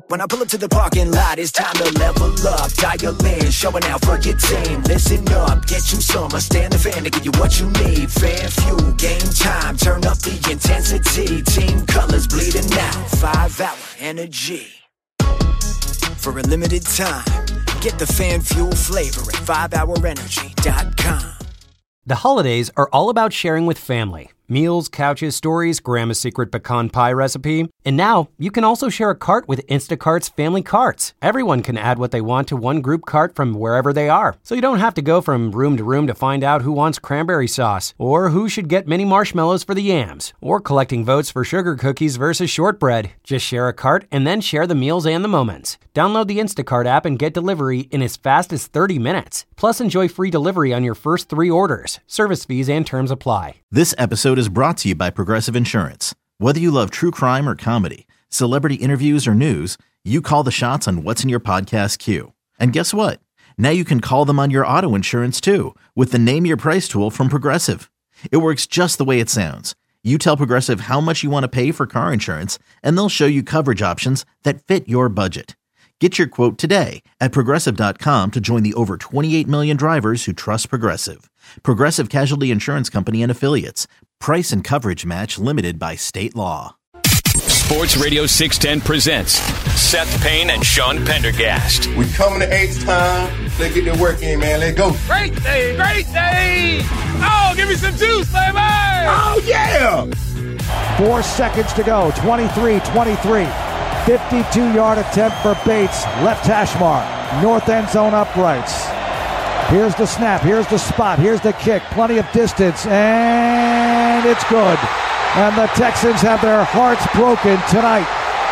When I pull up to the parking lot, it's time to level up. Dial in, showing out for your team. Listen up, get you some. Stand the fan to give you what you need. Fan fuel, game time, turn up the intensity. Team colors bleeding out, 5-hour energy. For a limited time, get the fan fuel flavor at 5hourenergy.com. The holidays are all about sharing with family. Meals, couches, stories, Grandma's secret pecan pie recipe. And now, you can also share a cart with Instacart's Family Carts. Everyone can add what they want to one group cart from wherever they are. So you don't have to go from room to find out who wants cranberry sauce, or who should get mini marshmallows for the yams, or collecting votes for sugar cookies versus shortbread. Just share a cart and then share the meals and the moments. Download the Instacart app and get delivery in as fast as 30 minutes. Plus, enjoy free delivery on your first 3 orders. Service fees and terms apply. This episode is brought to you by Progressive Insurance. Whether you love true crime or comedy, celebrity interviews or news, you call the shots on what's in your podcast queue. And guess what? Now you can call them on your auto insurance too with the Name Your Price tool from Progressive. It works just the way it sounds. You tell Progressive how much you want to pay for car insurance, and they'll show you coverage options that fit your budget. Get your quote today at Progressive.com to join the over 28 million drivers who trust Progressive. Progressive Casualty Insurance Company and Affiliates. Price and coverage match limited by state law. Sports Radio 610 presents Seth Payne and Sean Pendergast. We coming to H time. Let's get the work in, man. Let's go. Great day, great day. Oh, give me some juice, baby. Oh, yeah. 4 seconds to go. 23-23. 52-yard attempt for Bates. Left hash mark. North end zone uprights. Here's the snap. Here's the spot. Here's the kick. Plenty of distance. And it's good. And the Texans have their hearts broken tonight.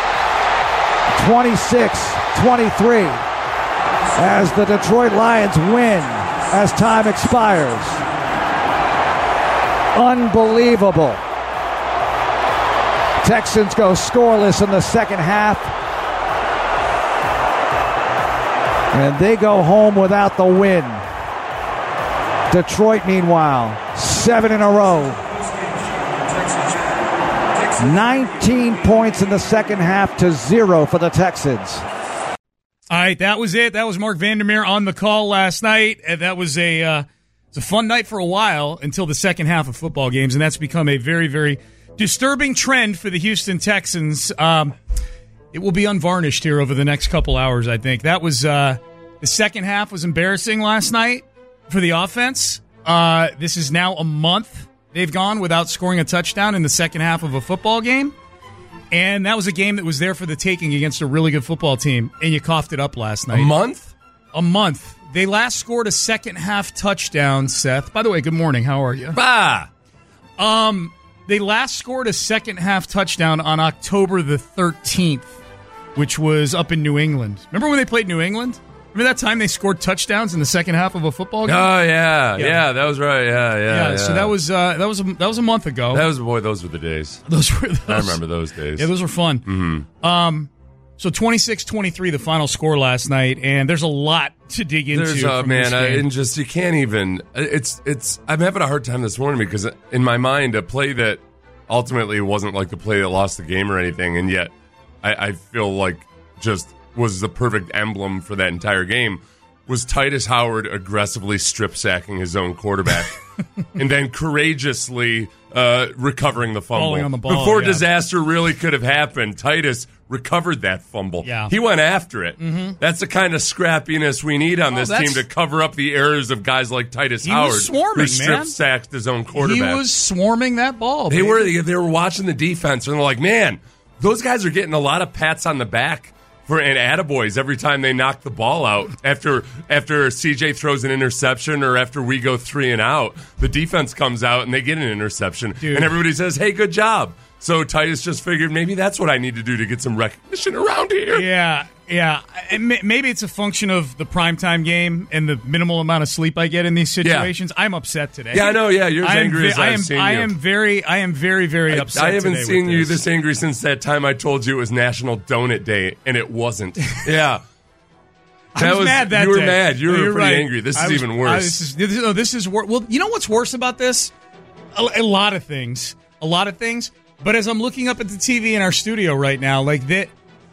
26-23. As the Detroit Lions win as time expires. Unbelievable. Texans go scoreless in the second half. And they go home without the win. Detroit, meanwhile, 7 in a row. 19 points in the second half to 0 for the Texans. All right, that was it. That was Mark Vandermeer on the call last night. That was it's a fun night for a while until the second half of football games, and that's become a very, very disturbing trend for the Houston Texans. It will be unvarnished here over the next couple hours, I think. That was the second half was embarrassing last night for the offense. This is now a month they've gone without scoring a touchdown in the second half of a football game. And that was a game that was there for the taking against a really good football team, and you coughed it up last night. A month? A month. They last scored a second half touchdown, Seth. By the way, good morning. How are you? Bah! They last scored a second half touchdown on October the 13th, which was up in New England. Remember when they played New England? Remember that time they scored touchdowns in the second half of a football game? Oh yeah, that was right. Yeah. So that was a month ago. Those were the days. I remember those days. Yeah, those were fun. Mm-hmm. So 26-23, the final score last night, and there's a lot to dig into. You can't even. I'm having a hard time this morning because in my mind, a play that ultimately wasn't like the play that lost the game or anything, and yet I feel like just was the perfect emblem for that entire game was Titus Howard aggressively strip sacking his own quarterback and then courageously recovering the fumble. Falling on the ball, before yeah. disaster really could have happened. Titus recovered that fumble. Yeah. He went after it. Mm-hmm. That's the kind of scrappiness we need on this team to cover up the errors of guys like Titus Howard, was swarming, who strip sacked his own quarterback. He was swarming that ball. They were watching the defense and they're like, man, those guys are getting a lot of pats on the back and attaboys every time they knock the ball out. After CJ throws an interception or after we go 3 and out, the defense comes out and they get an interception. Dude. And everybody says, hey, good job. So Titus just figured maybe that's what I need to do to get some recognition around here. Yeah. And maybe it's a function of the primetime game and the minimal amount of sleep I get in these situations. Yeah. I'm upset today. Yeah, I know. Yeah, you're as angry as I've seen you. I am very upset. I haven't seen you this angry since that time I told you it was National Donut Day, and it wasn't. Yeah. I was mad that day. You were mad. You were pretty right. angry. This is even worse. This is worse. Well, you know what's worse about this? A lot of things. But as I'm looking up at the TV in our studio right now, like that,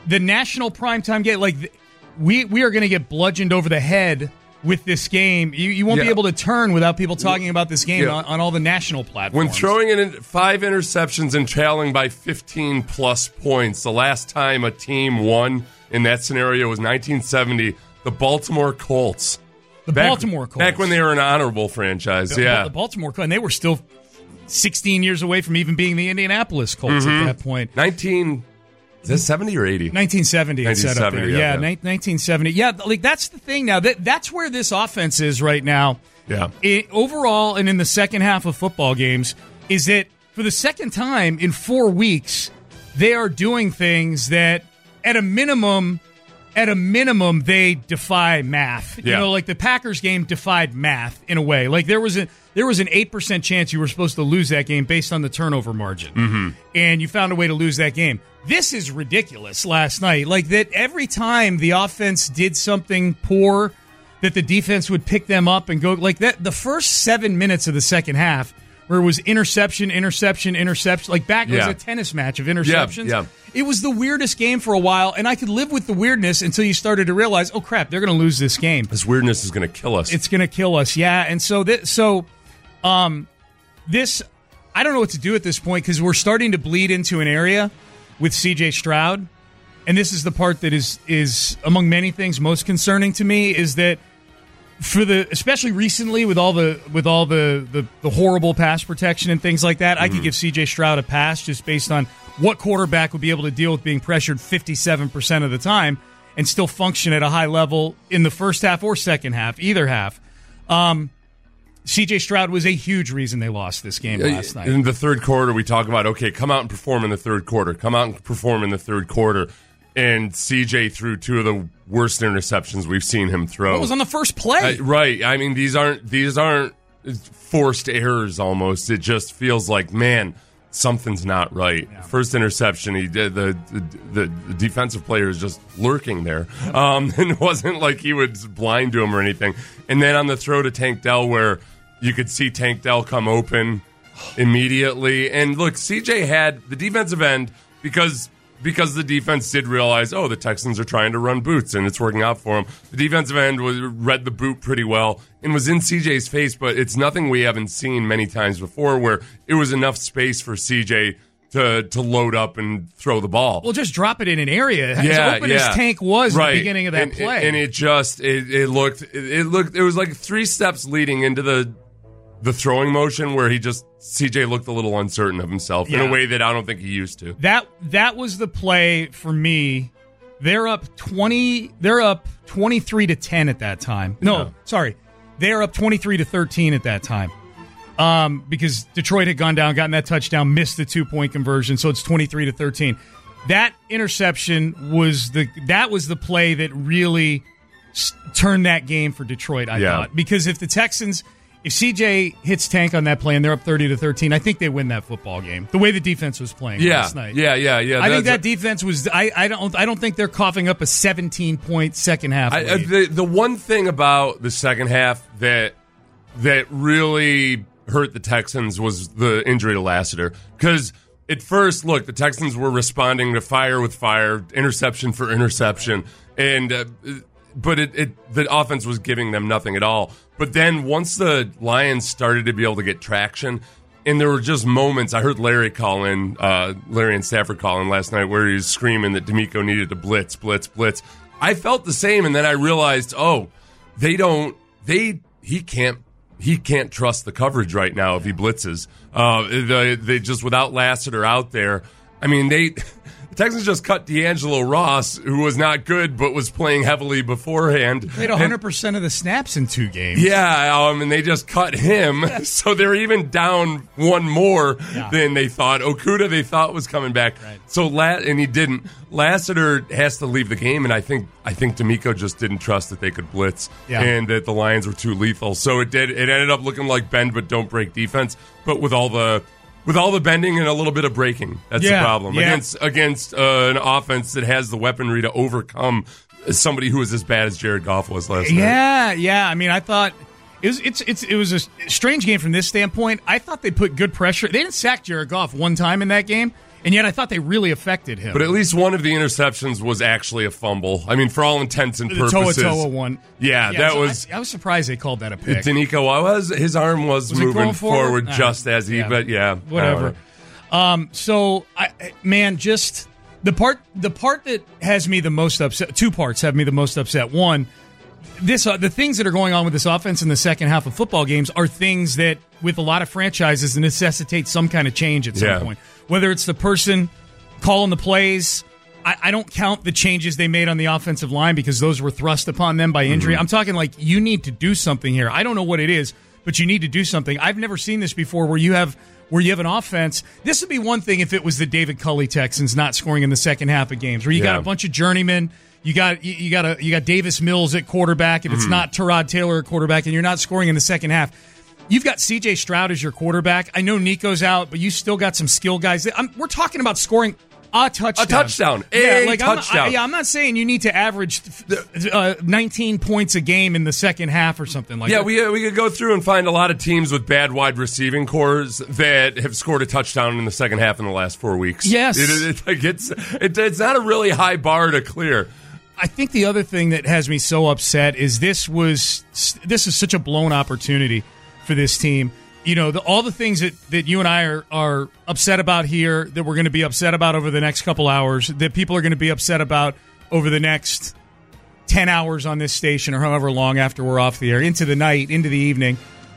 the national primetime game, like we are going to get bludgeoned over the head with this game. You won't be able to turn without people talking about this game on all the national platforms. When throwing in 5 interceptions and trailing by 15-plus points, the last time a team won in that scenario was 1970, the Baltimore Colts. Baltimore Colts. Back when they were an honorable franchise, The Baltimore Colts, and they were still 16 years away from even being the Indianapolis Colts at that point. 70 or 80? 1970. 1970, yeah, 1970. Yeah, like that's the thing now. That's where this offense is right now. Yeah. Overall, and in the second half of football games, is that for the second time in 4 weeks, they are doing things that, at a minimum, they defy math. You know, like the Packers game defied math in a way. Like there was an 8% chance you were supposed to lose that game based on the turnover margin, and you found a way to lose that game. This is ridiculous. Last night, like that, every time the offense did something poor, that the defense would pick them up and go like that. The first 7 minutes of the second half, where it was interception, like back, it was a tennis match of interceptions. Yeah. It was the weirdest game for a while, and I could live with the weirdness until you started to realize, oh crap, they're going to lose this game. This weirdness is going to kill us. It's going to kill us, yeah. And so this, I don't know what to do at this point because we're starting to bleed into an area with C.J. Stroud, and this is the part that is among many things most concerning to me, is that especially recently with all the horrible pass protection and things like that, I could give C.J. Stroud a pass just based on what quarterback would be able to deal with being pressured 57% of the time and still function at a high level in the first half or second half, either half. C.J. Stroud was a huge reason they lost this game last night. In the third quarter, we talk about, okay, come out and perform in the third quarter. And C.J. threw 2 of the worst interceptions we've seen him throw. It was on the first play. Right. I mean, these aren't forced errors almost. It just feels like, man, something's not right. Yeah. First interception, he did the defensive player is just lurking there. And it wasn't like he was blind to him or anything. And then on the throw to Tank Dell, where you could see Tank Dell come open immediately. And look, CJ had the defensive end because the defense did realize, the Texans are trying to run boots, and it's working out for them. The defensive end read the boot pretty well and was in CJ's face, but it's nothing we haven't seen many times before where it was enough space for CJ to load up and throw the ball. Well, just drop it in an area. As open as Tank was at the beginning of that play. And it was like 3 steps leading into the throwing motion where CJ looked a little uncertain of himself in a way that I don't think he used to. That was the play for me. They're up 23-10 at that time. No, sorry. They're up 23-13 at that time. Because Detroit had gone down, gotten that touchdown, missed the 2-point conversion, so it's 23-13. That interception was the play that really turned that game for Detroit, I thought. Because if CJ hits Tank on that play and they're up 30-13, I think they win that football game. The way the defense was playing last night. Yeah. I think that defense was. I don't think they're coughing up a 17-point second half. The one thing about the second half that really hurt the Texans was the injury to Lassiter. Because at first, look, the Texans were responding to fire with fire, interception for interception, and but the offense was giving them nothing at all. But then once the Lions started to be able to get traction, and there were just moments, I heard Larry and Stafford call in last night where he was screaming that D'Amico needed to blitz. I felt the same, and then I realized, he can't trust the coverage right now if he blitzes. They just, without Lassiter out there, I mean, the Texans just cut D'Angelo Ross, who was not good but was playing heavily beforehand. Played 100% of the snaps in 2 games. Yeah, and they just cut him, so they're even down 1 more than they thought. Okudah they thought was coming back, right. And he didn't. Lassiter has to leave the game, and I think D'Amico just didn't trust that they could blitz and that the Lions were too lethal. So it ended up looking like bend but don't break defense, but with all the bending and a little bit of breaking. That's the problem. Yeah. Against an offense that has the weaponry to overcome somebody who is as bad as Jared Goff was last night. Yeah. I mean, I thought it was a strange game from this standpoint. I thought they put good pressure. They didn't sack Jared Goff one time in that game, And yet I thought they really affected him. But at least one of the interceptions was actually a fumble. I mean, for all intents and purposes. The Toa one. Yeah, that so was... I was surprised they called that a pick. Danico, his arm was moving forward just as he... Yeah. But yeah. Whatever. So, just... The part that has me the most upset... Two parts have me the most upset. One, the things that are going on with this offense in the second half of football games are things that, with a lot of franchises, necessitate some kind of change at some point. Whether it's the person calling the plays, I don't count the changes they made on the offensive line because those were thrust upon them by injury. I'm talking like you need to do something here. I don't know what it is, but you need to do something. I've never seen this before where you have an offense. This would be one thing if it was the David Culley Texans not scoring in the second half of games, where you got a bunch of journeymen. You got Davis Mills at quarterback. If it's not Tyrod Taylor at quarterback, and you're not scoring in the second half, you've got C.J. Stroud as your quarterback. I know Nico's out, but you still got some skill guys. We're talking about scoring a touchdown. A touchdown. Touchdown. I'm not saying you need to average 19 points a game in the second half or something like that. Yeah, we could go through and find a lot of teams with bad wide receiving cores that have scored a touchdown in the second half in the last 4 weeks. Yes. It's not a really high bar to clear. I think the other thing that has me so upset is this is such a blown opportunity for this team. You know, all the things that you and I are upset about here, that we're going to be upset about over the next couple hours, that people are going to be upset about over the next 10 hours on this station or however long after we're off the air, into the night, into the evening.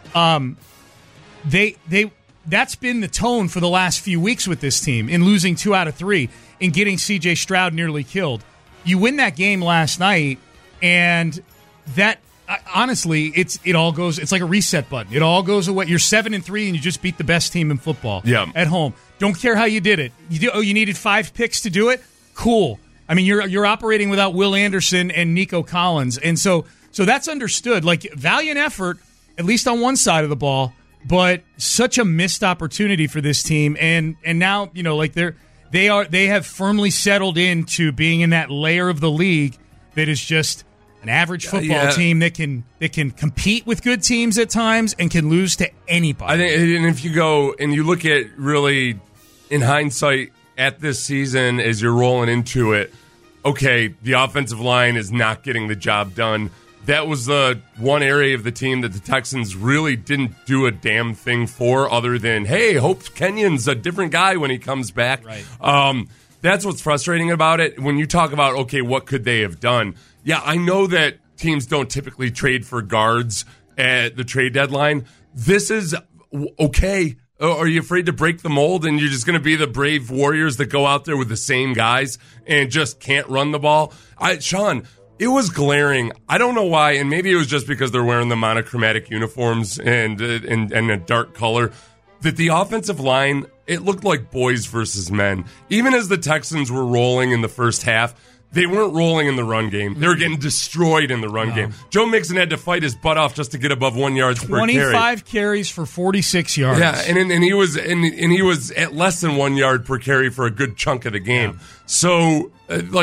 That's been the tone for the last few weeks with this team in losing 2 out of 3 and getting C.J. Stroud nearly killed. You win that game last night, and that honestly, it all goes. It's like a reset button. It all goes away. You're 7-3, and you just beat the best team in football at home. Don't care how you did it. You needed 5 picks to do it. Cool. I mean, you're operating without Will Anderson and Nico Collins, and so that's understood. Like, valiant effort, at least on one side of the ball, but such a missed opportunity for this team. And now, you know, like they have firmly settled into being in that layer of the league that is just an average football team that can compete with good teams at times and can lose to anybody. I think, and if you go and you look at really in hindsight at this season as you're rolling into it, okay, the offensive line is not getting the job done. That was the one area of the team that the Texans really didn't do a damn thing for, other than, hey, Hope Kenyon's a different guy when he comes back. Right. That's what's frustrating about it. When you talk about, okay, what could they have done? Yeah, I know that teams don't typically trade for guards at the trade deadline. This is okay. Are you afraid to break the mold and you're just going to be the brave warriors that go out there with the same guys and just can't run the ball? Sean, it was glaring. I don't know why, and maybe it was just because they're wearing the monochromatic uniforms and a dark color, that the offensive line, it looked like boys versus men. Even as the Texans were rolling in the first half, they weren't rolling in the run game. They were getting destroyed in the run game. Joe Mixon had to fight his butt off just to get above 1 yard per carry. 25 carries for 46 yards. Yeah, and he was at less than 1 yard per carry for a good chunk of the game. Yeah. So,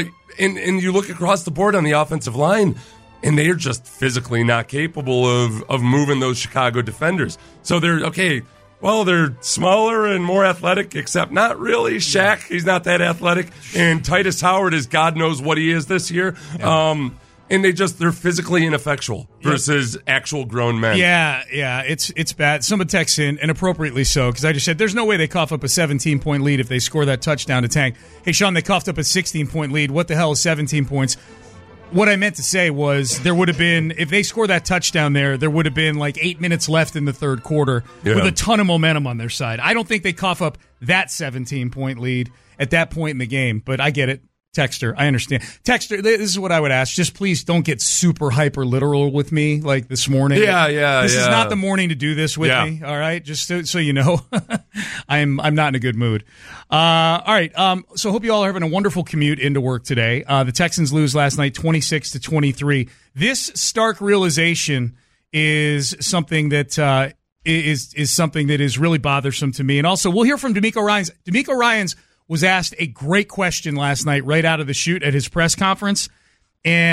and you look across the board on the offensive line, and they are just physically not capable of moving those Chicago defenders. So they're okay. Well, they're smaller and more athletic, except not really. Shaq, he's not that athletic. And Titus Howard is God knows what he is this year. Yeah. And they're physically ineffectual versus actual grown men. Yeah, it's bad. Someone texts in, and appropriately so, because I just said, there's no way they cough up a 17-point lead if they score that touchdown to Tank. Hey, Sean, they coughed up a 16-point lead. What the hell is 17 points? What I meant to say was there would have been, if they score that touchdown there would have been like 8 minutes left in the third quarter with a ton of momentum on their side. I don't think they cough up that 17-point lead at that point in the game, but I get it. Texter, I understand. Texter, this is what I would ask. Just please don't get super hyper literal with me like this morning. This is not the morning to do this with me. All right, just so you know, I'm not in a good mood. All right. So hope you all are having a wonderful commute into work today. The Texans lose last night, 26-23. This stark realization is something that is something that is really bothersome to me. And also, we'll hear from D'Amico Ryans. D'Amico Ryans was asked a great question last night right out of the chute at his press conference. And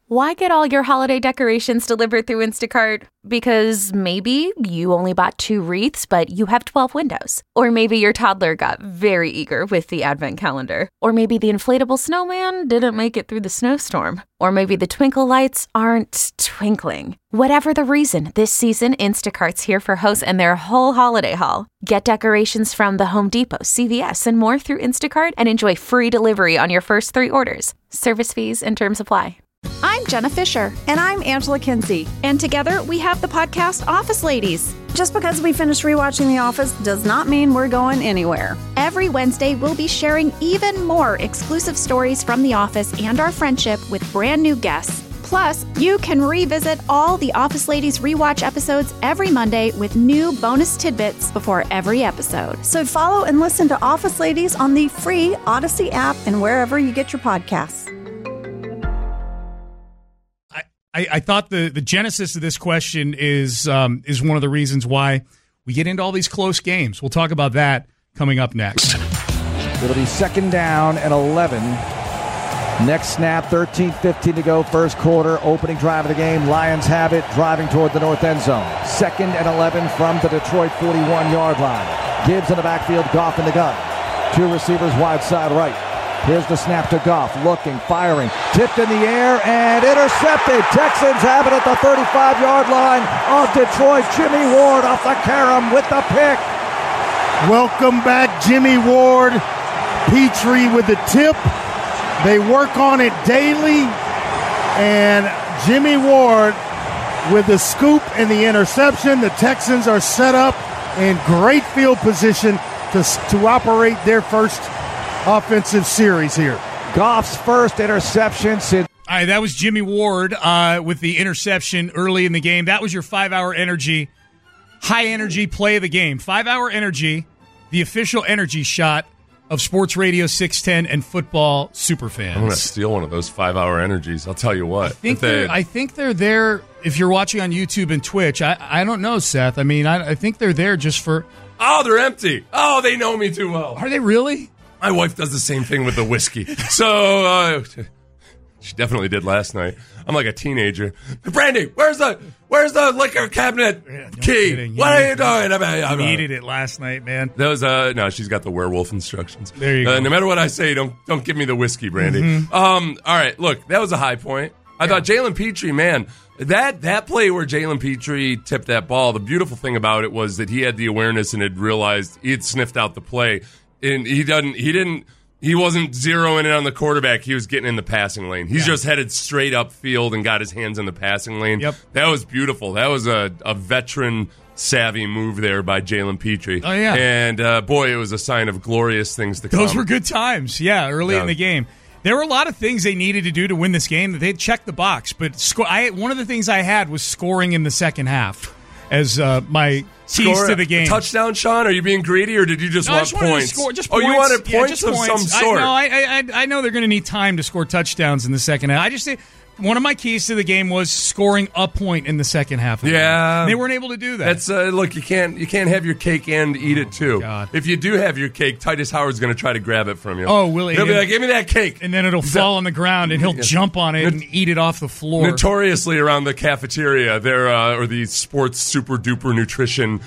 Why get all your holiday decorations delivered through Instacart? Because maybe you only bought 2 wreaths, but you have 12 windows. Or maybe your toddler got very eager with the advent calendar. Or maybe the inflatable snowman didn't make it through the snowstorm. Or maybe the twinkle lights aren't twinkling. Whatever the reason, this season, Instacart's here for hosts and their whole holiday haul. Get decorations from the Home Depot, CVS, and more through Instacart and enjoy free delivery on your first 3 orders. Service fees and terms apply. I'm Jenna Fisher. And I'm Angela Kinsey. And together we have the podcast Office Ladies. Just because we finished rewatching The Office does not mean we're going anywhere. Every Wednesday, we'll be sharing even more exclusive stories from The Office and our friendship with brand new guests. Plus, you can revisit all the Office Ladies rewatch episodes every Monday with new bonus tidbits before every episode. So follow and listen to Office Ladies on the free Odyssey app and wherever you get your podcasts. I thought the genesis of this question is one of the reasons why we get into all these close games. We'll talk about that coming up next. It'll be 2nd down and 11. Next snap, 13:15 to go, first quarter, opening drive of the game. Lions have it, driving toward the north end zone. 2nd and 11 from the Detroit 41-yard line. Gibbs in the backfield, Goff in the gun. 2 receivers wide side right. Here's the snap to Goff, looking, firing, tipped in the air, and intercepted. Texans have it at the 35-yard line of Detroit. Jimmy Ward off the carom with the pick. Welcome back, Jimmy Ward. Petrie with the tip. They work on it daily, and Jimmy Ward with the scoop and the interception. The Texans are set up in great field position to operate their first offensive series here. Goff's first interception since. All right, that was Jimmy Ward with the interception early in the game. That was your 5-hour energy, high energy play of the game. 5-hour energy, the official energy shot of Sports Radio 610 and football superfans. I'm going to steal one of those 5-hour energies. I'll tell you what. I think they're there. If you're watching on YouTube and Twitch, I don't know, Seth. I mean, I think they're there just for. Oh, they're empty. Oh, they know me too well. Are they really? My wife does the same thing with the whiskey. So, she definitely did last night. I'm like a teenager. Brandy, where's the liquor cabinet key? What are you doing? I needed it last night, man. That was no, she's got the werewolf instructions. There you go. No matter what I say, don't give me the whiskey, Brandy. Mm-hmm. All right, look, that was a high point. I thought Jalen Petrie, man, that play where Jalen Petrie tipped that ball, the beautiful thing about it was that he had the awareness and had realized he had sniffed out the play. And he wasn't zeroing in on the quarterback. He was getting in the passing lane. He's just headed straight up field and got his hands in the passing lane. Yep. That was beautiful. That was a veteran savvy move there by Jalen Petrie. Oh, yeah. And, boy, it was a sign of glorious things to come. Those were good times, early in the game. There were a lot of things they needed to do to win this game. They'd check the box. But one of the things I had was scoring in the second half as my keys to the game. Touchdown, Sean? Are you being greedy, or did you just want points? Score, just points? You wanted points of some sort. I know they're going to need time to score touchdowns in the second half. I just say one of my keys to the game was scoring a point in the second half. Of the game. They weren't able to do that. That's look, you can't have your cake and eat it too. God. If you do have your cake, Titus Howard's going to try to grab it from you. Oh, will he? He'll be like, "Give me that cake," and then it'll fall on the ground, and he'll jump on it and eat it off the floor. Notoriously around the cafeteria, there or the sports super duper nutrition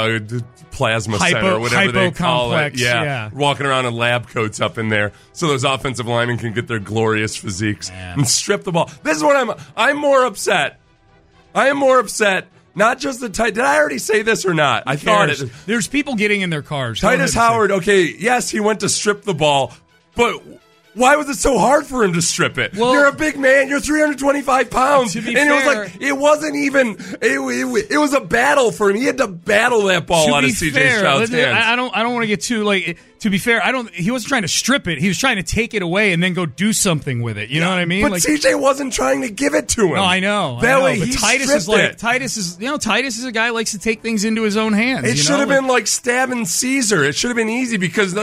plasma center, whatever they call it. Yeah, walking around in lab coats up in there, so those offensive linemen can get their glorious physiques and strip the ball. This is what I'm more upset. I am more upset. Not just the Did I already say this or not? I thought it. There's people getting in their cars. Titus Howard. Okay, yes, he went to strip the ball, but why was it so hard for him to strip it? Well, you're a big man. You're 325 pounds. To be and fair, it was like, it wasn't even, it was a battle for him. He had to battle that ball out of C.J. Stroud's hands. I don't want to get too, to be fair, he wasn't trying to strip it. He was trying to take it away and then go do something with it. You know what I mean? But C.J. wasn't trying to give it to him. No, I know. That way, but Titus is a guy who likes to take things into his own hands. It should have been like stabbing Caesar. It should have been easy because,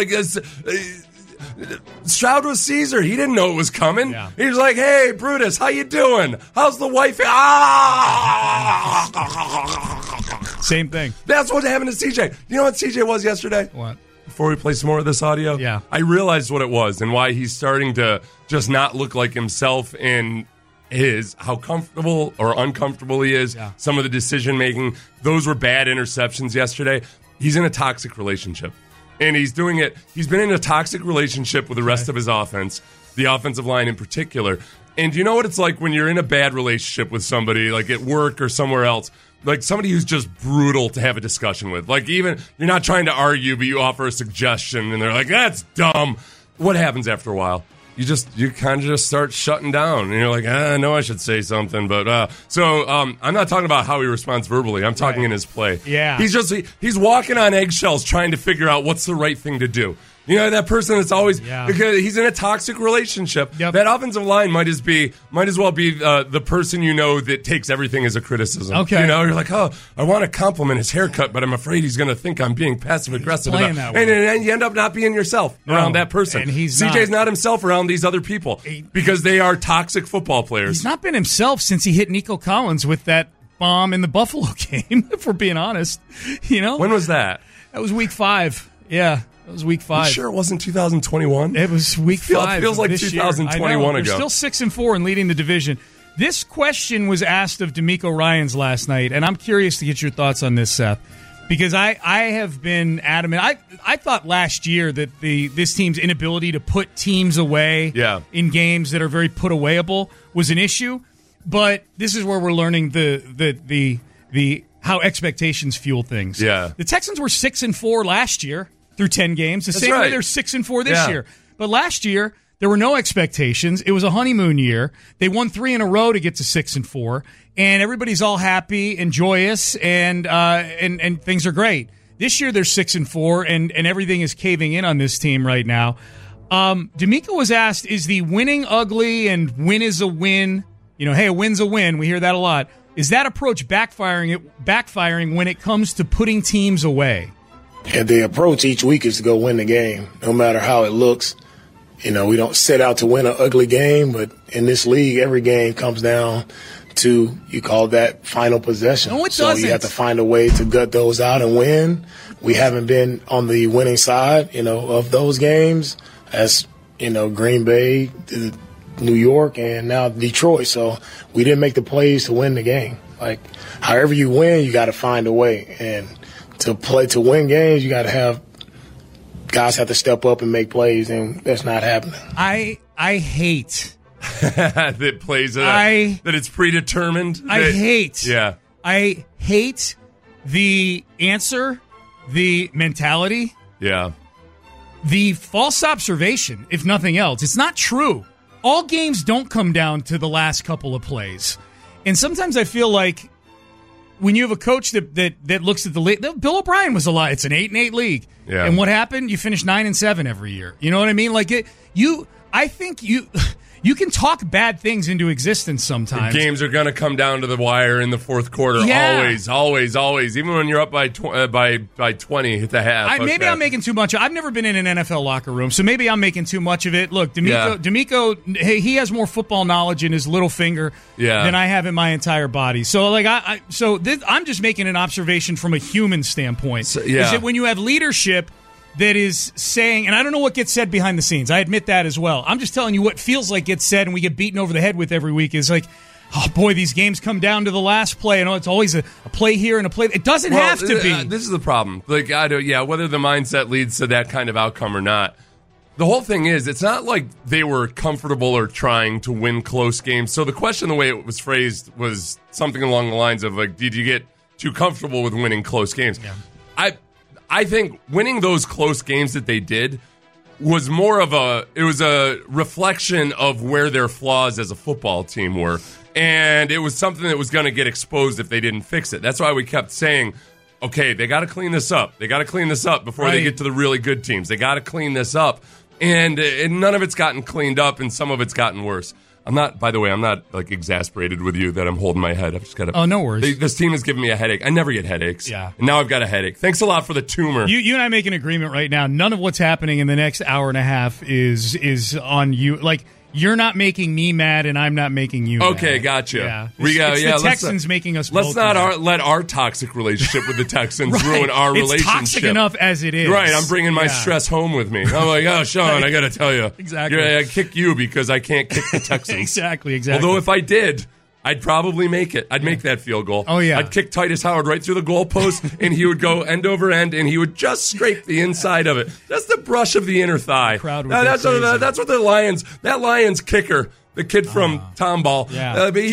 Stroud was Caesar. He didn't know it was coming. Yeah. He was like, "Hey, Brutus, how you doing? How's the wife?" Same thing. That's what happened to CJ. You know what CJ was yesterday? What? Before we play some more of this audio? Yeah. I realized what it was and why he's starting to just not look like himself, and is how comfortable or uncomfortable he is. Yeah. Some of the decision making, those were bad interceptions yesterday. He's in a toxic relationship. And he's doing it. He's been in a toxic relationship with the rest of his offense, the offensive line in particular. And you know what it's like when you're in a bad relationship with somebody, like at work or somewhere else, like somebody who's just brutal to have a discussion with. Like even you're not trying to argue, but you offer a suggestion, and they're like, "That's dumb." What happens after a while? You kind of just start shutting down, and you're like, I know I should say something, but so I'm not talking about how he responds verbally. I'm talking in his play. Yeah, he's walking on eggshells trying to figure out what's the right thing to do. You know, that person that's always because he's in a toxic relationship. Yep. That offensive line might as well be the person that takes everything as a criticism. Okay, you know, you're like, oh, I want to compliment his haircut, but I'm afraid he's going to think I'm being passive aggressive. And you end up not being yourself around that person. And CJ's not himself around these other people because they are toxic football players. He's not been himself since he hit Nico Collins with that bomb in the Buffalo game. If we're being honest, you know, when was that? That was week 5. Yeah. It was week 5. You sure it wasn't 2021? It was week 5. It feels like 2021 ago. We're still 6-4 and leading the division. This question was asked of D'Amico Ryans last night, and I'm curious to get your thoughts on this, Seth, because I have been adamant. I thought last year that this team's inability to put teams away in games that are very put-awayable was an issue, but this is where we're learning the how expectations fuel things. Yeah. The Texans were 6-4 last year. Through 10 games. The same way they're 6-4 this year. But last year, there were no expectations. It was a honeymoon year. They won 3 in a row to get to 6-4. And everybody's all happy and joyous and things are great. This year, they're 6-4 and everything is caving in on this team right now. D'Amico was asked, is the winning ugly and win is a win? You know, hey, a win's a win. We hear that a lot. Is that approach backfiring when it comes to putting teams away? And the approach each week is to go win the game, no matter how it looks. You know, we don't set out to win an ugly game, but in this league, every game comes down to, you call that final possession. No, it so doesn't. You have to find a way to gut those out and win. We haven't been on the winning side, you know, of those games as, you know, Green Bay, New York, and now Detroit. So we didn't make the plays to win the game. Like, however you win, you got to find a way. And to win games, you got to have guys have to step up and make plays, and that's not happening. I hate that plays that it's predetermined. I hate the answer, the mentality, the false observation. If nothing else, it's not true. All games don't come down to the last couple of plays, and sometimes I feel like, when you have a coach that looks at the league, Bill O'Brien was a lot. It's an 8-8 league, and what happened? You finish 9-7 every year. You know what I mean? Like I think you can talk bad things into existence sometimes. The games are going to come down to the wire in the fourth quarter. Yeah. Always. Even when you're up by 20 at the half. Maybe I'm making too much. I've never been in an NFL locker room, so maybe I'm making too much of it. Look, D'Amico, hey, he has more football knowledge in his little finger than I have in my entire body. So like I'm just making an observation from a human standpoint. Is that when you have leadership that is saying, and I don't know what gets said behind the scenes. I admit that as well. I'm just telling you what feels like gets said and we get beaten over the head with every week is like, oh boy, these games come down to the last play. And it's always a play here and a play. It doesn't have to be. This is the problem. Like, whether the mindset leads to that kind of outcome or not. The whole thing is, it's not like they were comfortable or trying to win close games. So the question, the way it was phrased, was something along the lines of like, did you get too comfortable with winning close games? Yeah. I think winning those close games that they did was more of a reflection of where their flaws as a football team were. And it was something that was going to get exposed if they didn't fix it. That's why we kept saying, okay, they got to clean this up. They got to clean this up before they get to the really good teams. They got to clean this up. And none of it's gotten cleaned up, and some of it's gotten worse. I'm not like exasperated with you that I'm holding my head. I've just got to. Oh, no worries. This team is giving me a headache. I never get headaches. Yeah. And now I've got a headache. Thanks a lot for the tumor. You and I make an agreement right now. None of what's happening in the next hour and a half is on you. Like, You're not making me mad, and I'm not making you Okay, mad. gotcha. Yeah. It's the Texans making us Let's both not mad. let our toxic relationship with the Texans Right. ruin our It's relationship. toxic enough as it is. Right, I'm bringing my Yeah. stress home with me. I'm like, oh, Sean, I got to tell you. Exactly. I kick you because I can't kick the Texans. Exactly. Although if I did, I'd probably make it. I'd make that field goal. Oh, yeah. I'd kick Titus Howard right through the goalpost, and he would go end over end, and he would just scrape the inside of it. That's the brush of the inner thigh. The crowd would Now, go that's crazy. that's what the Lions. That Lions kicker. The kid from Tomball. Yeah, but he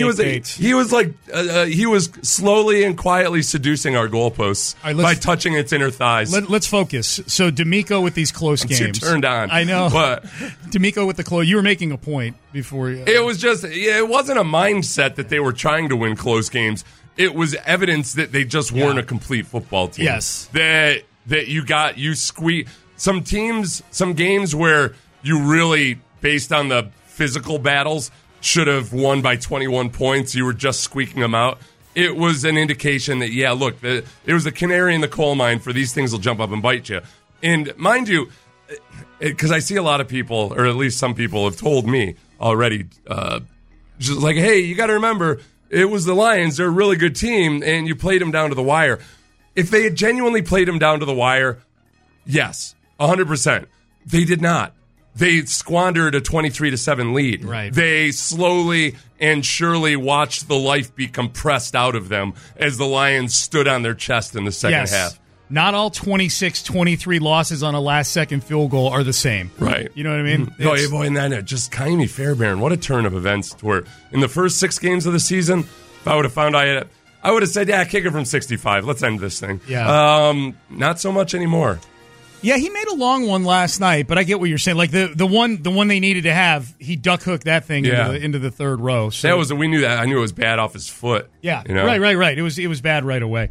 was slowly and quietly seducing our goalposts by touching its inner thighs. Let's focus. So D'Amico with these close You're games. turned on. I know. But D'Amico with the close. You were making a point before. It was just, it wasn't a mindset that they were trying to win close games. It was evidence that they just weren't a complete football team. Yes. That you squeeze some teams, some games where you really, based on the physical battles, should have won by 21 points. You were just squeaking them out. It was an indication that, look, it was the canary in the coal mine for these things will jump up and bite you. And mind you, because I see a lot of people, or at least some people have told me already, just like, hey, you got to remember, it was the Lions. They're a really good team, and you played them down to the wire. If they had genuinely played them down to the wire, yes, 100%. They did not. They squandered a 23-7 lead. Right. They slowly and surely watched the life be compressed out of them as the Lions stood on their chest in the second half. Not all 26-23 losses on a last-second field goal are the same. Right. You know what I mean? And then just Kaimi Fairbairn, what a turn of events to where in the first 6 games of the season, if I would have found I would have said, kick it from 65. Let's end this thing. Yeah. Not so much anymore. Yeah, he made a long one last night, but I get what you're saying. Like the one they needed to have, he duck hooked that thing into the third row. So we knew that. I knew it was bad off his foot. Yeah, you know? Right. It was bad right away.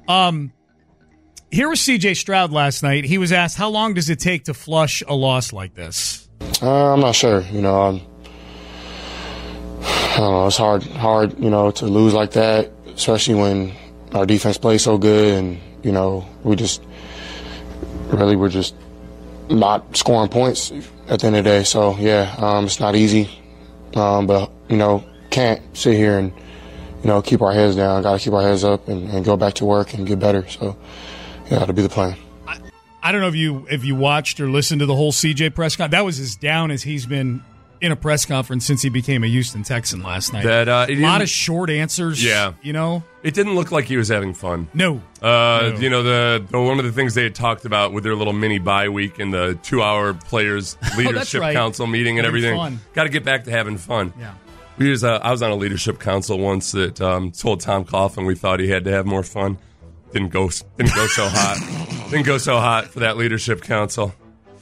Here was C.J. Stroud last night. He was asked, how long does it take to flush a loss like this? I'm not sure. I don't know. It's hard, to lose like that, especially when our defense plays so good and, we're just not scoring points at the end of the day. So, it's not easy. But, can't sit here and, keep our heads down. Got to keep our heads up and go back to work and get better. So, that'll be the plan. I don't know if you watched or listened to the whole CJ press conference. That was as down as he's been in a press conference since he became a Houston Texan last night. A lot of short answers. Yeah. It didn't look like he was having fun. No. The one of the things they had talked about with their little mini bye week and the 2-hour players leadership council meeting and everything. Got to get back to having fun. Yeah. I was on a leadership council once that told Tom Coughlin we thought he had to have more fun. Didn't go so hot. Didn't go so hot for that leadership council.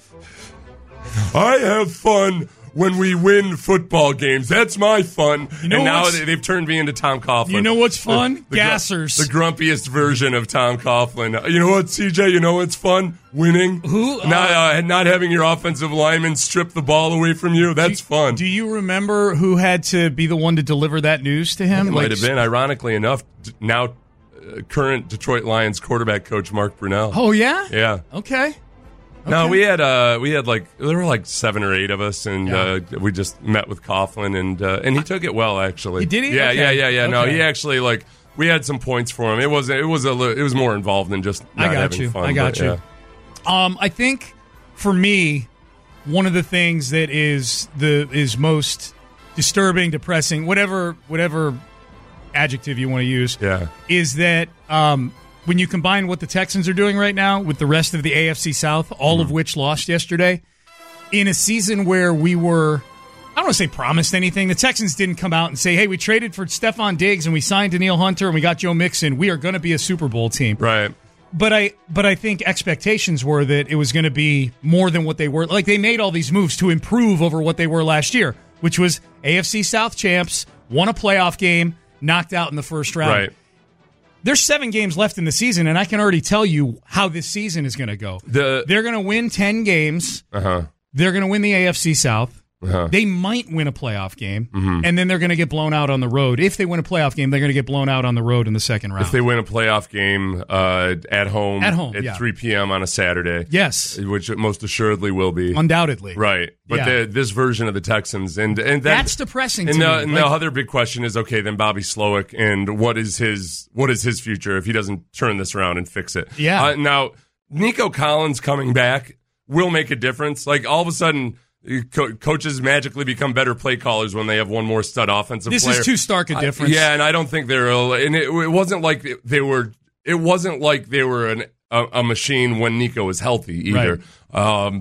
I have fun when we win football games. That's my fun. And now they've turned me into Tom Coughlin. You know what's fun? Gassers. The grumpiest version of Tom Coughlin. You know what, CJ? You know what's fun? Winning. Not having your offensive lineman strip the ball away from you. That's fun. Do you remember who had to be the one to deliver that news to him? It might have been, ironically enough, now current Detroit Lions quarterback coach Mark Brunell. Oh, yeah? Yeah. Okay. No, we had like there were like 7 or 8 of us, and we just met with Coughlin, and he took it well, actually. Did he? Yeah, okay. yeah. No, okay. he actually we had some points for him. It was more involved than just not having fun. I got you. I think for me, one of the things that is most disturbing, depressing, whatever adjective you want to use, is that when you combine what the Texans are doing right now with the rest of the AFC South, all of which lost yesterday, in a season where we were, I don't want to say promised anything. The Texans didn't come out and say, hey, we traded for Stephon Diggs and we signed Danielle Hunter and we got Joe Mixon. We are going to be a Super Bowl team. Right. But I think expectations were that it was going to be more than what they were. Like, they made all these moves to improve over what they were last year, which was AFC South champs, won a playoff game, knocked out in the first round. Right. There's 7 games left in the season, and I can already tell you how this season is going to go. They're going to win 10 games. Uh-huh. They're going to win the AFC South. they might win a playoff game, and then they're going to get blown out on the road. If they win a playoff game, they're going to get blown out on the road in the second round. If they win a playoff game at home at 3 p.m. on a Saturday. Yes. Which it most assuredly will be. Undoubtedly. Right. But this version of the Texans. And that's depressing to me. And the other big question is, okay, then Bobby Slowick, and what is his future if he doesn't turn this around and fix it? Yeah. Now, Nico Collins coming back will make a difference. Like, all of a sudden, coaches magically become better play callers when they have one more stud offensive player. This is too stark a difference. And I don't think they're. And it wasn't like they were. It wasn't like they were a machine when Nico was healthy either. Right.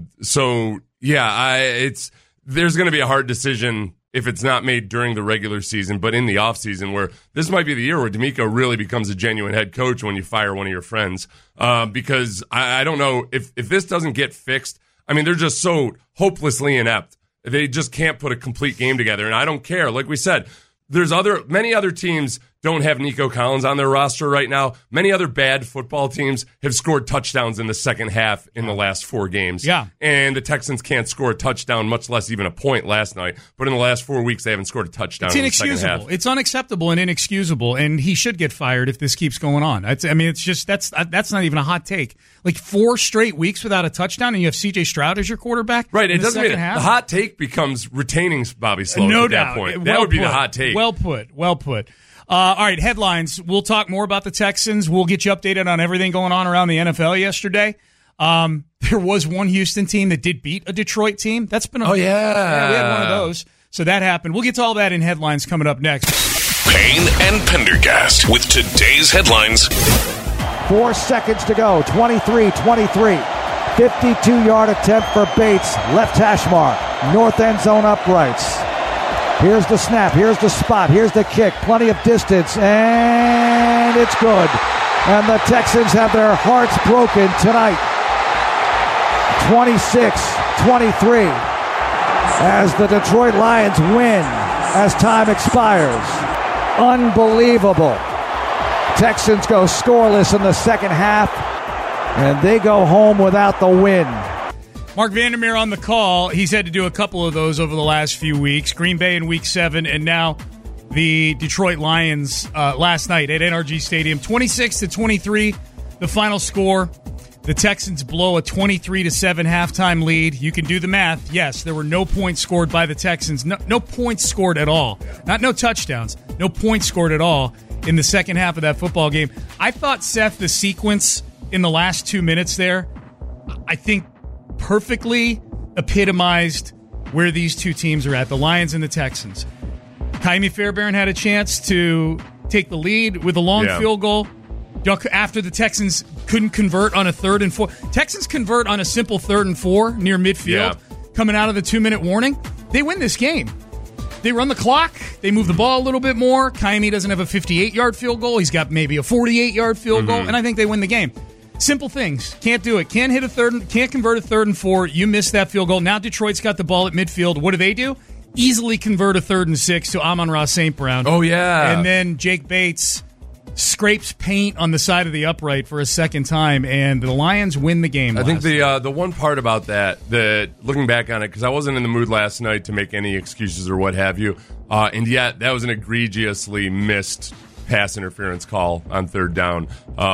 There's going to be a hard decision if it's not made during the regular season, but in the offseason, where this might be the year where D'Amico really becomes a genuine head coach when you fire one of your friends. Because I don't know if this doesn't get fixed. I mean, they're just so hopelessly inept. They just can't put a complete game together. And I don't care. Like we said, many other teams don't have Nico Collins on their roster right now. Many other bad football teams have scored touchdowns in the second half in the last 4 games. Yeah. And the Texans can't score a touchdown, much less even a point last night. But in the last 4 weeks, they haven't scored a touchdown in the second half. It's unacceptable and inexcusable, and he should get fired if this keeps going on. That's not even a hot take. Like 4 straight weeks without a touchdown, and you have C.J. Stroud as your quarterback. Right. It doesn't mean the half? hot take becomes retaining Bobby Slowick no at doubt. that point. That would be the hot take. Well put. All right, headlines. We'll talk more about the Texans. We'll get you updated on everything going on around the NFL yesterday. There was one Houston team that did beat a Detroit team. That's been yeah, we had one of those. So that happened. We'll get to all that in headlines coming up next. Payne and Pendergast with today's headlines. 4 seconds to go. 23-23. 52-yard attempt for Bates. Left hash mark. North end zone uprights. Here's the snap. Here's the spot. Here's the kick. Plenty of distance. And it's good. And the Texans have their hearts broken tonight. 26-23. As the Detroit Lions win as time expires. Unbelievable. Texans go scoreless in the second half. And they go home without the win. Mark Vandermeer on the call. He's had to do a couple of those over the last few weeks. Green Bay in Week 7, and now the Detroit Lions last night at NRG Stadium. 26-23, the final score. The Texans blow a 23-7 halftime lead. You can do the math. Yes, there were no points scored by the Texans. No points scored at all. Not no touchdowns. No points scored at all in the second half of that football game. I thought, Seth, the sequence in the last 2 minutes there, I think perfectly epitomized where these two teams are at, the Lions and the Texans. Ka'imi Fairbairn had a chance to take the lead with a long field goal after the Texans couldn't convert on a 3rd and 4. Texans convert on a simple 3rd and 4 near midfield, coming out of the 2-minute warning. They win this game. They run the clock. They move the ball a little bit more. Ka'imi doesn't have a 58-yard field goal. He's got maybe a 48-yard field goal, and I think they win the game. Simple things. Can't do it. Can't convert a 3rd and 4. You missed that field goal. Now Detroit's got the ball at midfield. What do? Easily convert a 3rd and 6 to Amon-Ra St. Brown. Oh, yeah. And then Jake Bates scrapes paint on the side of the upright for a second time, and the Lions win the game. I think the one part about that looking back on it, because I wasn't in the mood last night to make any excuses or what have you, and yet that was an egregiously missed pass interference call on 3rd down.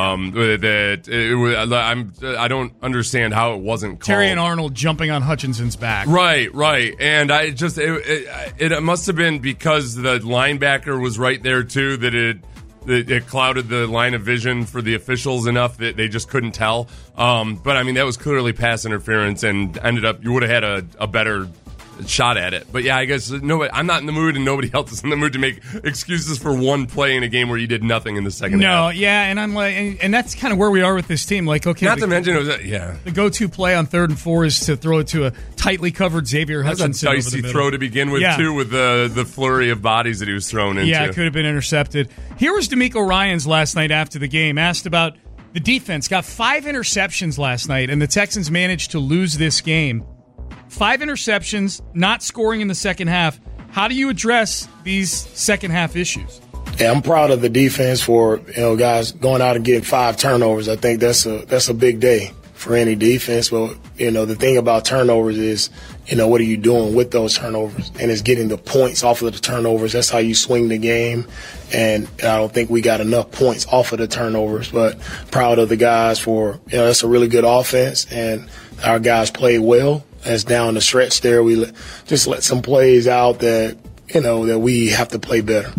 I don't understand how it wasn't called. Terry and Arnold jumping on Hutchinson's back. Right. And I just it must have been because the linebacker was right there too that it clouded the line of vision for the officials enough that they just couldn't tell. But I mean that was clearly pass interference and ended up you would have had a better shot at it. But yeah, I guess I'm not in the mood and nobody else is in the mood to make excuses for one play in a game where you did nothing in the second half. No, yeah, and I'm like, and that's kind of where we are with this team. Like, okay, not to mention, the go-to play on 3rd and 4 is to throw it to a tightly covered Xavier Hutchinson. That's a dicey throw to begin with, too, with the flurry of bodies that he was thrown into. Yeah, it could have been intercepted. Here was D'Amico Ryans last night after the game, asked about the defense. Got 5 interceptions last night, and the Texans managed to lose this game. 5 interceptions, not scoring in the second half. How do you address these second half issues? Yeah, I'm proud of the defense for guys going out and getting 5 turnovers. I think that's a big day for any defense. But, the thing about turnovers is, what are you doing with those turnovers? And it's getting the points off of the turnovers. That's how you swing the game. And I don't think we got enough points off of the turnovers. But proud of the guys for, that's a really good offense. And our guys played well. As down the stretch there, we just let some plays out that, that we have to play better.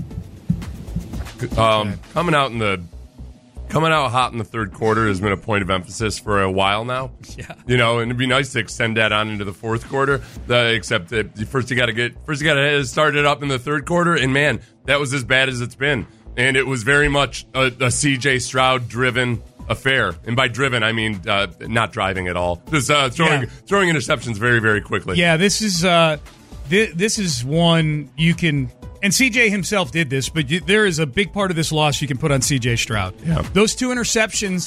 Coming out hot in the third quarter has been a point of emphasis for a while now. Yeah. And it'd be nice to extend that on into the fourth quarter. Except that first you got to start it up in the third quarter, and man, that was as bad as it's been. And it was very much a CJ Stroud driven affair. And by driven, I mean not driving at all. Just throwing interceptions very, very quickly. Yeah, this is one you can. And CJ himself did this, but there is a big part of this loss you can put on CJ Stroud. Yeah. Those 2 interceptions,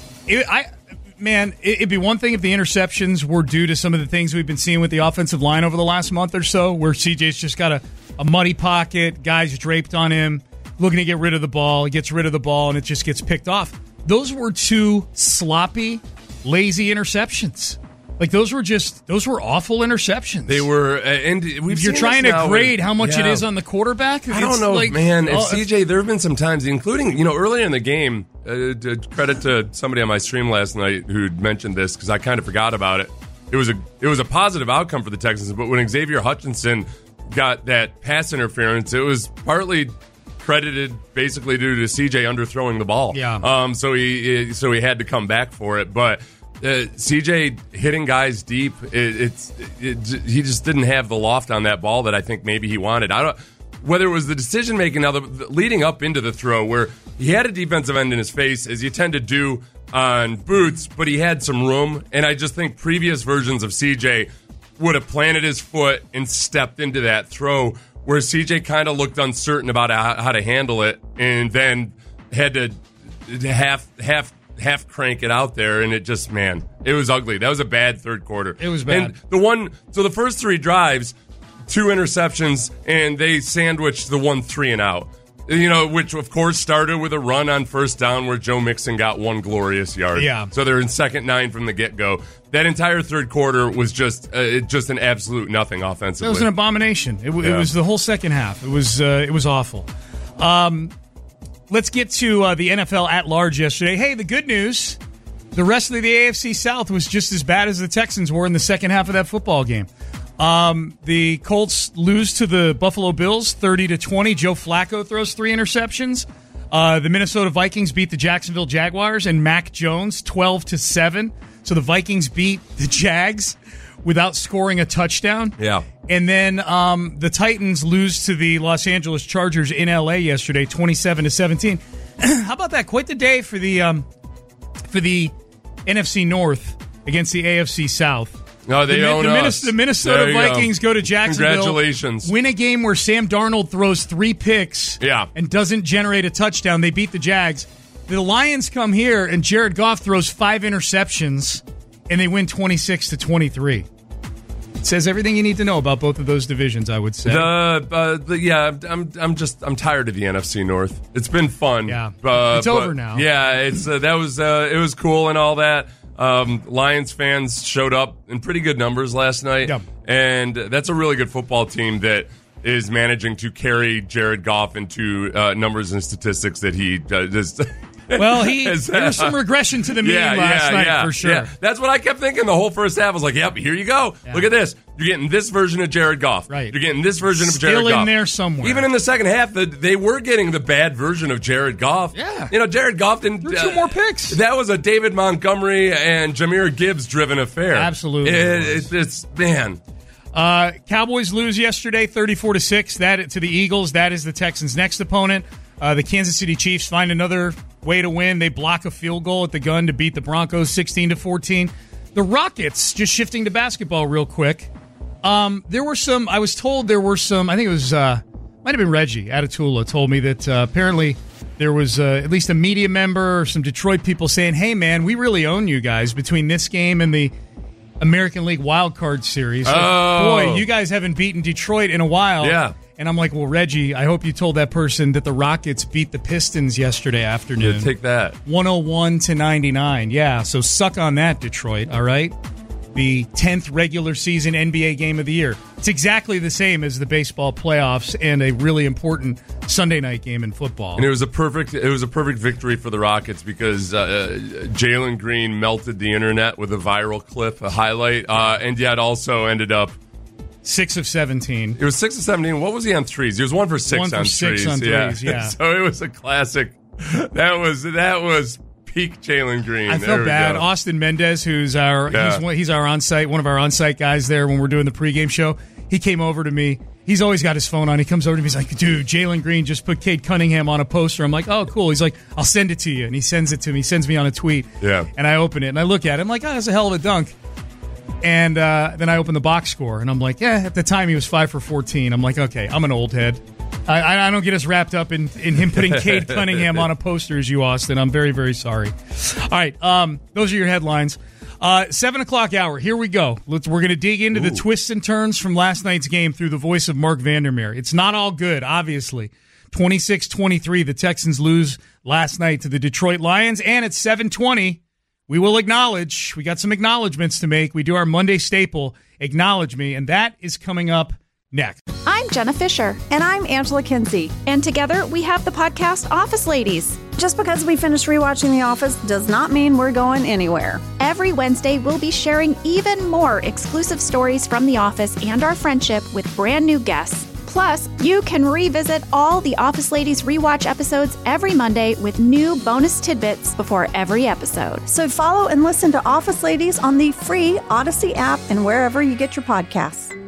it'd be one thing if the interceptions were due to some of the things we've been seeing with the offensive line over the last month or so, where CJ's just got a muddy pocket, guys draped on him, looking to get rid of the ball. He gets rid of the ball, and it just gets picked off. Those were 2 sloppy, lazy interceptions. Like, those were awful interceptions. They were, and we've You're seen trying this to now grade how much it is on the quarterback? I don't know, man. If CJ, there have been some times, including, earlier in the game, credit to somebody on my stream last night who mentioned this, because I kind of forgot about it. It was a positive outcome for the Texans, but when Xavier Hutchinson got that pass interference, it was partly credited basically due to CJ underthrowing the ball. Yeah. So he had to come back for it, but CJ hitting guys deep, he just didn't have the loft on that ball that I think maybe he wanted. Whether it was the decision making now, leading up into the throw, where he had a defensive end in his face, as you tend to do on Boots, but he had some room, and I just think previous versions of CJ would have planted his foot and stepped into that throw, where CJ kind of looked uncertain about how to handle it, and then had to half crank it out there, and it just, man, it was ugly. That was a bad third quarter. It was bad. And the first 3 drives, 2 interceptions, and they sandwiched the 1 3-and-out. Which of course started with a run on first down where Joe Mixon got 1 glorious yard. Yeah. So they're in 2nd 9 from the get-go. That entire third quarter was just an absolute nothing offensively. It was an abomination. It was the whole second half. It was awful. Let's get to the NFL at large yesterday. Hey, the good news, the rest of the AFC South was just as bad as the Texans were in the second half of that football game. The Colts lose to the Buffalo Bills 30-20. Joe Flacco throws 3 interceptions. The Minnesota Vikings beat the Jacksonville Jaguars and Mac Jones 12-7. So the Vikings beat the Jags without scoring a touchdown. Yeah. And then the Titans lose to the Los Angeles Chargers in L.A. yesterday, 27-17. How about that? Quite the day for the NFC North against the AFC South. No, they own us. The Minnesota Vikings go to Jacksonville. Congratulations. Win a game where Sam Darnold throws 3 picks Yeah. and doesn't generate a touchdown. They beat the Jags. The Lions come here, and Jared Goff throws 5 interceptions, and they win 26-23. It says everything you need to know about both of those divisions, I would say. I'm tired of the NFC North. It's been fun. Yeah, it's over now. Yeah, it was cool and all that. Lions fans showed up in pretty good numbers last night, and that's a really good football team that is managing to carry Jared Goff into numbers and statistics that he just. Well, there was some regression to the mean last night for sure. Yeah. That's what I kept thinking the whole first half. I was like, yep, here you go. Yeah. Look at this. You're getting this version of Jared Goff. Right. You're getting this version of Jared Goff. Still in there somewhere. Even in the second half, they were getting the bad version of Jared Goff. Yeah. Jared Goff didn't... There were 2 more picks. That was a David Montgomery and Jahmyr Gibbs-driven affair. Absolutely. It's man... Cowboys lose yesterday, 34-6. That to the Eagles. That is the Texans' next opponent. The Kansas City Chiefs find another way to win. They block a field goal at the gun to beat the Broncos 16-14. The Rockets, just shifting to basketball real quick. There were some. I was told there were some. I think it was might have been Reggie Atatula told me that apparently there was at least a media member or some Detroit people saying, "Hey, man, we really own you guys between this game and the American League Wild Card Series. Like, boy, you guys haven't beaten Detroit in a while." Yeah. And I'm like, well, Reggie, I hope you told that person that the Rockets beat the Pistons yesterday afternoon. Yeah, take that. 101-99. Yeah, so suck on that, Detroit, all right? The 10th regular season NBA game of the year. It's exactly the same as the baseball playoffs and a really important Sunday night game in football. And it was a perfect victory for the Rockets because Jalen Green melted the internet with a viral clip, a highlight, and yet also ended up 6 of 17. It was 6 of 17. What was he on threes? He was 1 for 6 1 for on 6 threes. on threes, yeah. So it was a classic. That was peak Jalen Green. I felt bad. Austin Mendez, who's he's our on-site, one of our on-site guys there when we're doing the pregame show. He came over to me. He's always got his phone on. He comes over to me. He's like, dude, Jalen Green just put Cade Cunningham on a poster. I'm like, oh, cool. He's like, I'll send it to you. And he sends it to me. He sends me on a tweet. Yeah. And I open it, and I look at it. I'm like, oh, that's a hell of a dunk. And then I open the box score, and I'm like, yeah, at the time he was 5 for 14. I'm like, okay, I'm an old head. I don't get us wrapped up in him putting Cade Cunningham on a poster as you, Austin. I'm very, very sorry. All right, those are your headlines. 7 o'clock hour, here we go. We're going to dig into the twists and turns from last night's game through the voice of Mark Vandermeer. It's not all good, obviously. 26-23, the Texans lose last night to the Detroit Lions, and it's 7:20. We will acknowledge. We got some acknowledgments to make. We do our Monday staple, Acknowledge Me, and that is coming up next. I'm Jenna Fisher. And I'm Angela Kinsey. And together we have the podcast Office Ladies. Just because we finished rewatching The Office does not mean we're going anywhere. Every Wednesday, we'll be sharing even more exclusive stories from The Office and our friendship with brand new guests. Plus, you can revisit all the Office Ladies rewatch episodes every Monday with new bonus tidbits before every episode. So follow and listen to Office Ladies on the free Odyssey app and wherever you get your podcasts.